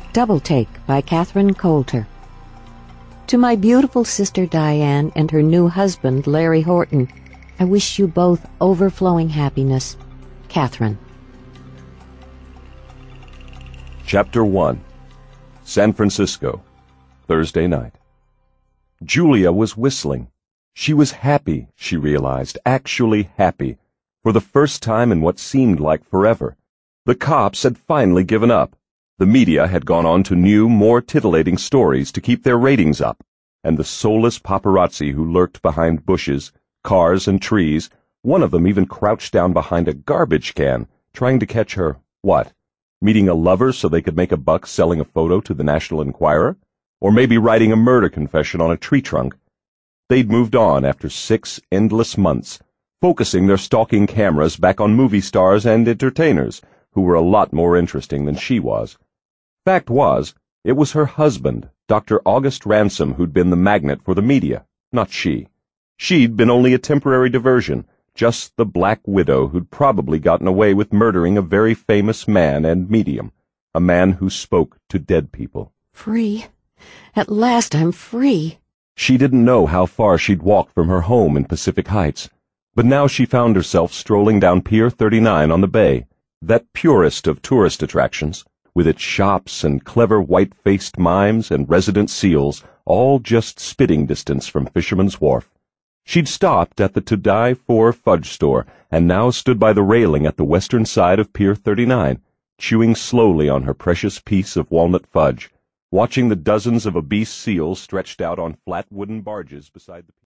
Double Take by Catherine Coulter. To my beautiful sister Diane and her new husband Larry Horton, I wish you both overflowing happiness. Catherine. Chapter 1. San Francisco, Thursday night. Julia was whistling. She was happy, she realized, actually happy, for the first time in what seemed like forever. The cops had finally given up. The media had gone on to new, more titillating stories to keep their ratings up, and the soulless paparazzi who lurked behind bushes, cars, and trees, one of them even crouched down behind a garbage can, trying to catch her, what? Meeting a lover so they could make a buck selling a photo to the National Enquirer? Or maybe writing a murder confession on a tree trunk? They'd moved on after 6 endless months, focusing their stalking cameras back on movie stars and entertainers, who were a lot more interesting than she was. Fact was, it was her husband, Dr. August Ransom, who'd been the magnet for the media, not she. She'd been only a temporary diversion, just the Black Widow who'd probably gotten away with murdering a very famous man and medium, a man who spoke to dead people. Free. At last I'm free. She didn't know how far she'd walked from her home in Pacific Heights, but now she found herself strolling down Pier 39 on the bay, that purest of tourist attractions, with its shops and clever white-faced mimes and resident seals, all just spitting distance from Fisherman's Wharf. She'd stopped at the To Die For fudge store and now stood by the railing at the western side of Pier 39, chewing slowly on her precious piece of walnut fudge, watching the dozens of obese seals stretched out on flat wooden barges beside the